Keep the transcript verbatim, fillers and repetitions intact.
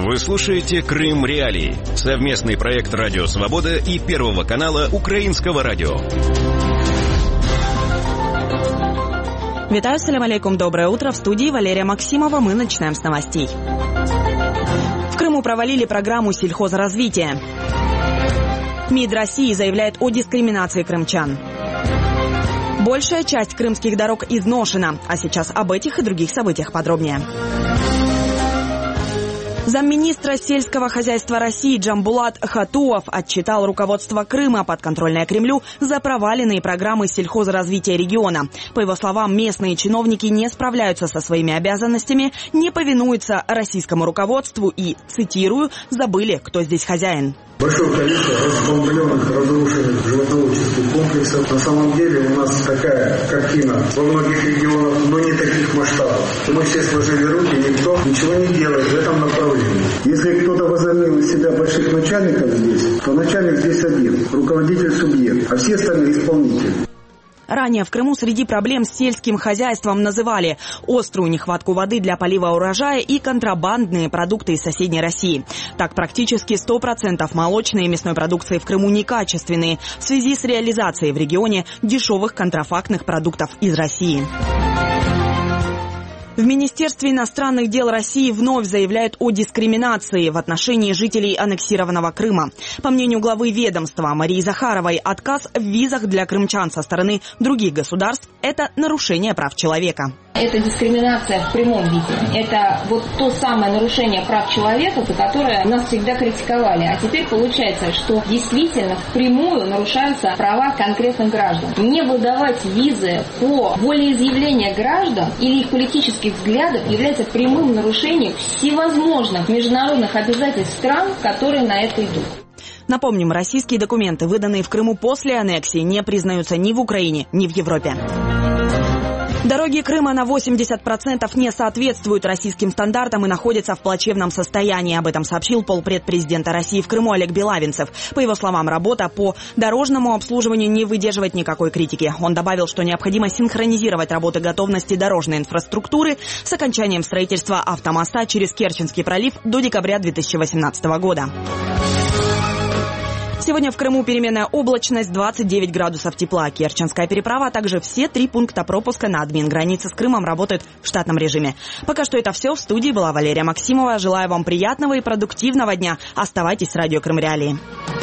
Вы слушаете «Крым Реалии» — совместный проект «Радио Свобода» и Первого канала Украинского радио. Витаю, салям алейкум, доброе утро. В студии Валерия Максимова. Мы начинаем с новостей. В Крыму провалили программу сельхозразвития. МИД России заявляет о дискриминации крымчан. Большая часть крымских дорог изношена. А сейчас об этих и других событиях подробнее. Замминистра сельского хозяйства России Джамбулат Хатуов отчитал руководство Крыма, подконтрольное Кремлю, за проваленные программы сельхозразвития региона. По его словам, местные чиновники не справляются со своими обязанностями, не повинуются российскому руководству и, цитирую, «забыли, кто здесь хозяин». Большое количество разбомбленных, разрушенных животноводческих комплексов. На самом деле у нас такая картина во многих регионах, но не таких масштабов. Мы все сложили руки, никто ничего не делает в этом направлении. Если кто-то возомнил из себя больших начальников здесь, то начальник здесь один, руководитель субъект, а все остальные исполнители. Ранее в Крыму среди проблем с сельским хозяйством называли острую нехватку воды для полива урожая и контрабандные продукты из соседней России. Так, практически сто процентов молочной и мясной продукции в Крыму некачественные в связи с реализацией в регионе дешевых контрафактных продуктов из России. В Министерстве иностранных дел России вновь заявляют о дискриминации в отношении жителей аннексированного Крыма. По мнению главы ведомства Марии Захаровой, отказ в визах для крымчан со стороны других государств – это нарушение прав человека. Это дискриминация в прямом виде. Это вот то самое нарушение прав человека, за которое нас всегда критиковали. А теперь получается, что действительно впрямую нарушаются права конкретных граждан. Не выдавать визы по волеизъявлению граждан или их политических взглядов является прямым нарушением всевозможных международных обязательств стран, которые на это идут. Напомним, российские документы, выданные в Крыму после аннексии, не признаются ни в Украине, ни в Европе. Дороги Крыма на восемьдесят процентов не соответствуют российским стандартам и находятся в плачевном состоянии. Об этом сообщил полпред президента России в Крыму Олег Белавинцев. По его словам, работа по дорожному обслуживанию не выдерживает никакой критики. Он добавил, что необходимо синхронизировать работы готовности дорожной инфраструктуры с окончанием строительства автомоста через Керченский пролив до декабря две тысячи восемнадцатого года. Сегодня в Крыму переменная облачность, двадцать девять градусов тепла. Керченская переправа, а также все три пункта пропуска на админ-границе с Крымом работают в штатном режиме. Пока что это все. В студии была Валерия Максимова. Желаю вам приятного и продуктивного дня. Оставайтесь с радио Крым Реалии.